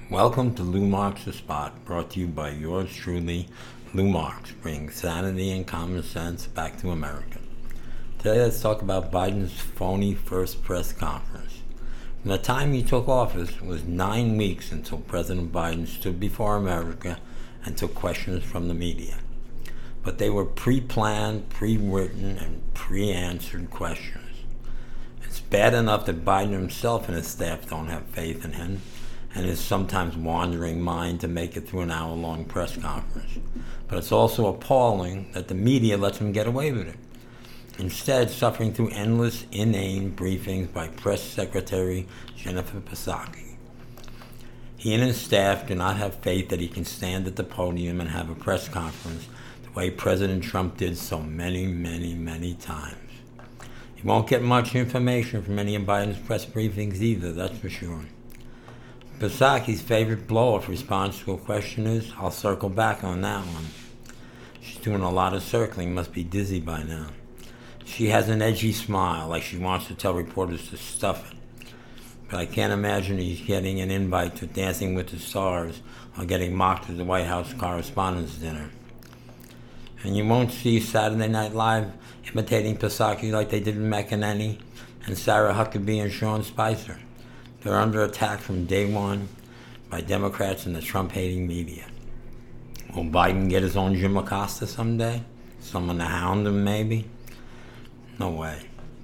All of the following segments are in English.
Welcome to Lou Marks The Spot, brought to you by yours truly, Lou Marks, bringing sanity and common sense back to America. Today let's talk about Biden's phony first press conference. From the time he took office, it was 9 weeks until President Biden stood before America and took questions from the media. But they were pre-planned, pre-written, and pre-answered questions. It's bad enough that Biden himself and his staff don't have faith in him and his sometimes wandering mind to make it through an hour-long press conference. But it's also appalling that the media lets him get away with it, instead suffering through endless, inane briefings by Press Secretary Jennifer Psaki. He and his staff do not have faith that he can stand at the podium and have a press conference the way President Trump did so many times. He won't get much information from any of Biden's press briefings either, that's for sure. Psaki's favorite blow-off response to a question is, "I'll circle back on that one." She's doing a lot of circling, must be dizzy by now. She has an edgy smile, like she wants to tell reporters to stuff it. But I can't imagine he's getting an invite to Dancing with the Stars or getting mocked at the White House Correspondents' Dinner. And you won't see Saturday Night Live imitating Psaki like they did with McEnany and Sarah Huckabee and Sean Spicer. They're under attack from day one by Democrats and the Trump-hating media. Will Biden get his own Jim Acosta someday? Someone to hound him, maybe? No way.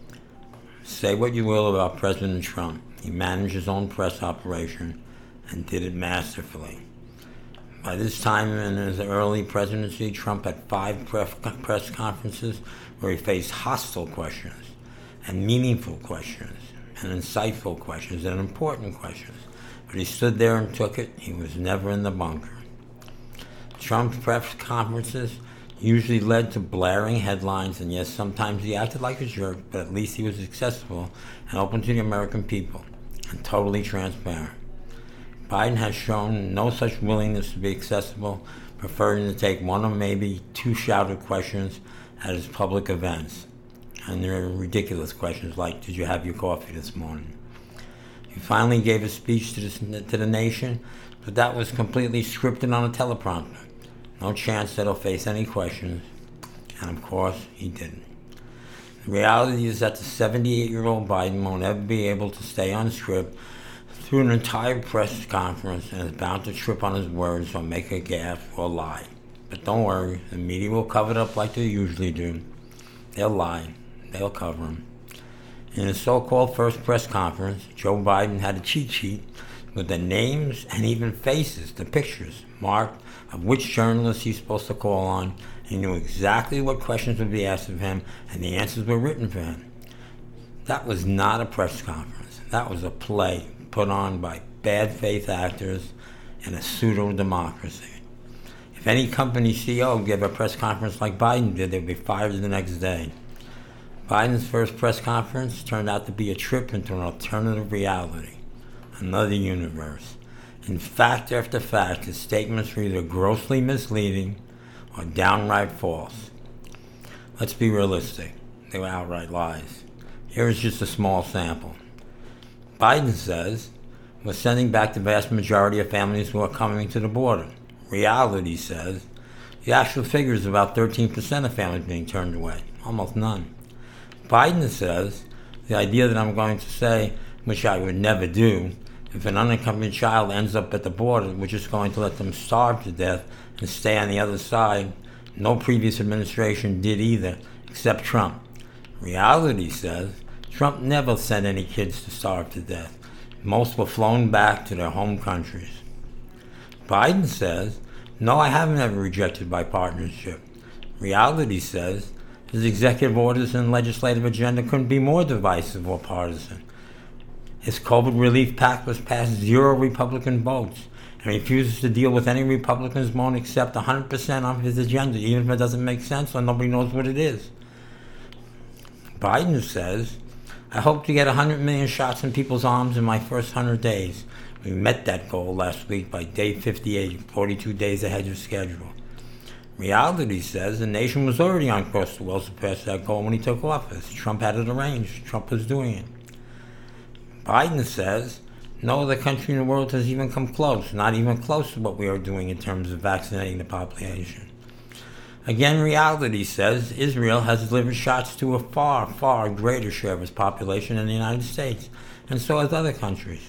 Say what you will about President Trump. He managed his own press operation and did it masterfully. By this time in his early presidency, Trump had 5 press conferences where he faced hostile questions and meaningful questions and insightful questions and important questions. But he stood there and took it. He was never in the bunker. Trump's press conferences usually led to blaring headlines, and yes, sometimes he acted like a jerk, but at least he was accessible and open to the American people and totally transparent. Biden has shown no such willingness to be accessible, preferring to take 1 or maybe 2 shouted questions at his public events. And they're ridiculous questions like, "Did you have your coffee this morning?" He finally gave a speech to the nation, but that was completely scripted on a teleprompter. No chance that he'll face any questions, and of course, he didn't. The reality is that the 78-year-old Biden won't ever be able to stay on script through an entire press conference and is bound to trip on his words or make a gaffe or lie. But don't worry, the media will cover it up like they usually do. They'll lie. They'll cover him. In his so-called first press conference, Joe Biden had a cheat sheet with the names and even faces, the pictures, marked of which journalists he's supposed to call on. He knew exactly what questions would be asked of him, and the answers were written for him. That was not a press conference. That was a play put on by bad faith actors in a pseudo-democracy. If any company CEO gave a press conference like Biden did, they'd be fired the next day. Biden's first press conference turned out to be a trip into an alternative reality, another universe. In fact after fact, his statements were either grossly misleading or downright false. Let's be realistic. They were outright lies. Here is just a small sample. Biden says we're sending back the vast majority of families who are coming to the border. Reality says the actual figure is about 13% of families being turned away, almost none. Biden says the idea that I'm going to say, which I would never do, if an unaccompanied child ends up at the border, we're just going to let them starve to death and stay on the other side. No previous administration did either, except Trump. Reality says Trump never sent any kids to starve to death. Most were flown back to their home countries. Biden says, no, I haven't ever rejected bipartisanship. Reality says his executive orders and legislative agenda couldn't be more divisive or partisan. His COVID relief pact was passed 0 Republican votes and refuses to deal with any Republicans won't accept 100% of his agenda, even if it doesn't make sense or nobody knows what it is. Biden says, I hope to get 100 million shots in people's arms in my first 100 days. We met that goal last week by day 58, 42 days ahead of schedule. Reality says the nation was already on course to well surpass that goal when he took office. Trump had it arranged. Trump was doing it. Biden says No other country in the world has even come close, not even close to what we are doing in terms of vaccinating the population. Again, reality says Israel has delivered shots to a far, far greater share of its population than the United States, and so has other countries.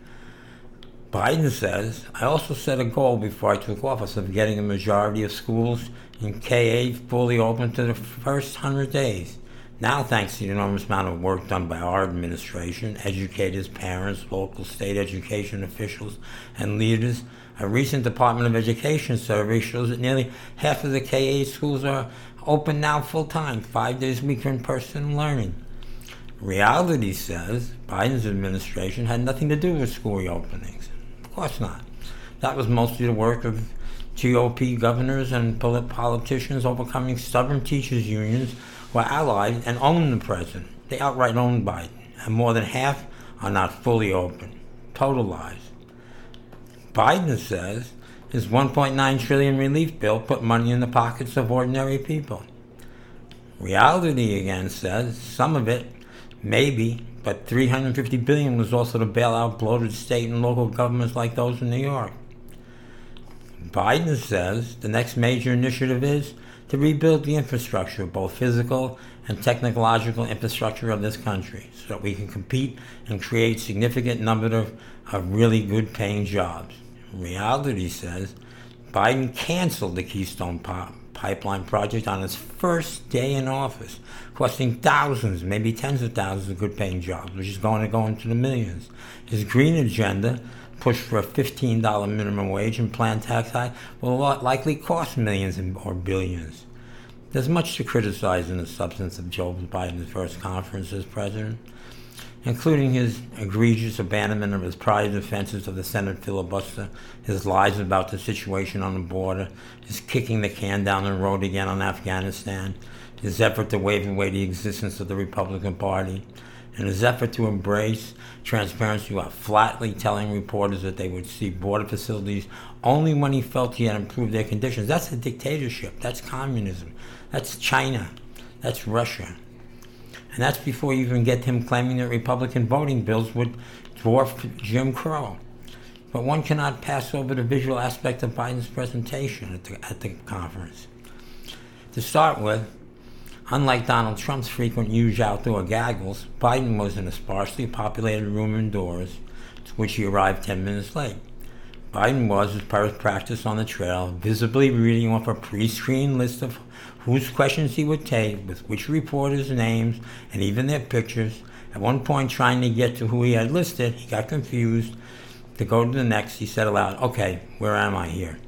Biden says, I also set a goal before I took office of getting a majority of schools in K-8 fully open to the first 100 days. Now, thanks to the enormous amount of work done by our administration, educators, parents, local state education officials, and leaders, a recent Department of Education survey shows that nearly half of the K-8 schools are open now full-time, 5 days a week for in-person learning. Reality says Biden's administration had nothing to do with school reopenings. Of course not. That was mostly the work of GOP governors and politicians overcoming stubborn teachers' unions who are allied and own the president. They outright own Biden, and more than half are not fully open. Total lies. Biden says his $1.9 trillion relief bill put money in the pockets of ordinary people. Reality again says some of it, maybe, but $350 billion was also to bail out bloated state and local governments like those in New York. Biden says the next major initiative is to rebuild the infrastructure, both physical and technological infrastructure of this country, so that we can compete and create significant number of really good paying jobs. Reality says Biden canceled the Keystone Pipeline project on his first day in office, costing thousands, maybe tens of thousands of good paying jobs, which is going to go into the millions. His green agenda, pushed for a $15 minimum wage and planned tax hike, will likely cost millions or billions. There's much to criticize in the substance of Joe Biden's first conference as president, including his egregious abandonment of his prior defenses of the Senate filibuster, his lies about the situation on the border, his kicking the can down the road again on Afghanistan, his effort to wave away the existence of the Republican Party, and his effort to embrace transparency while flatly telling reporters that they would see border facilities only when he felt he had improved their conditions. That's a dictatorship. That's communism. That's China. That's Russia. And that's before you even get him claiming that Republican voting bills would dwarf Jim Crow. But one cannot pass over the visual aspect of Biden's presentation at the conference. To start with, unlike Donald Trump's frequent huge outdoor gaggles, Biden was in a sparsely populated room indoors, to which he arrived 10 minutes late. Biden was, as per his practice on the trail, visibly reading off a pre-screened list of whose questions he would take, with which reporters' names and even their pictures. At one point, trying to get to who he had listed, he got confused. To go to the next, he said aloud, "Okay, where am I here?"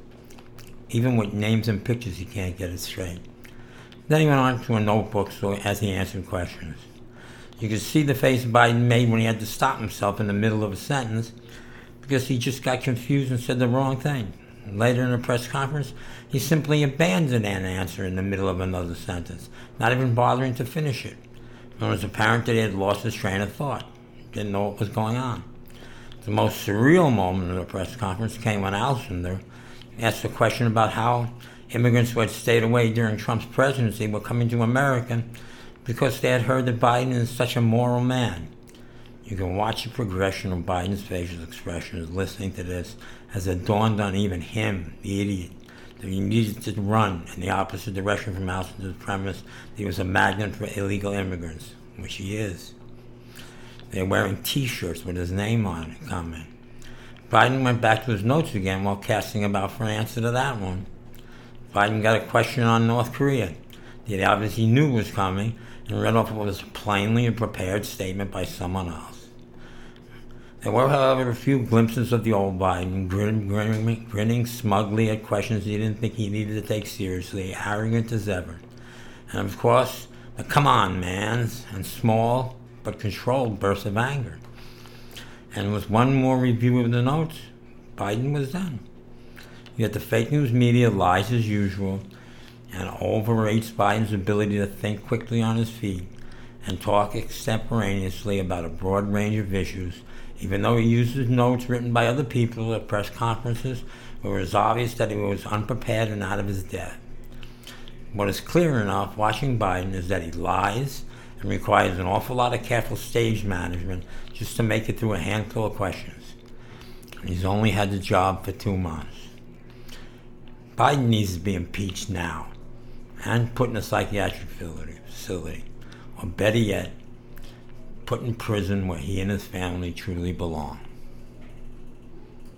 Even with names and pictures, he can't get it straight. Then he went on to a notebook as he answered questions. You could see the face Biden made when he had to stop himself in the middle of a sentence because he just got confused and said the wrong thing. Later in the press conference, he simply abandoned an answer in the middle of another sentence, not even bothering to finish it. It was apparent that he had lost his train of thought, didn't know what was going on. The most surreal moment of the press conference came when Alcindor asked a question about how immigrants who had stayed away during Trump's presidency were coming to America because they had heard that Biden is such a moral man. You can watch the progression of Biden's facial expressions listening to this as it dawned on even him, the idiot, that he needed to run in the opposite direction from Alcindor's premise that he was a magnet for illegal immigrants, which he is. They're wearing T-shirts with his name on it coming. Biden went back to his notes again while casting about for an answer to that one. Biden got a question on North Korea that he obviously knew was coming and read off what was plainly a prepared statement by someone else. There were, however, a few glimpses of the old Biden, grinning smugly at questions he didn't think he needed to take seriously, arrogant as ever. And of course, the come on mans and small but controlled bursts of anger. And with one more review of the notes, Biden was done. Yet the fake news media lies as usual and overrates Biden's ability to think quickly on his feet and talk extemporaneously about a broad range of issues, even though he uses notes written by other people at press conferences where it was obvious that he was unprepared and out of his depth. What is clear enough watching Biden is that he lies and requires an awful lot of careful stage management just to make it through a handful of questions. He's only had the job for 2 months. Biden needs to be impeached now and put in a psychiatric facility. Or better yet, put in prison where he and his family truly belong.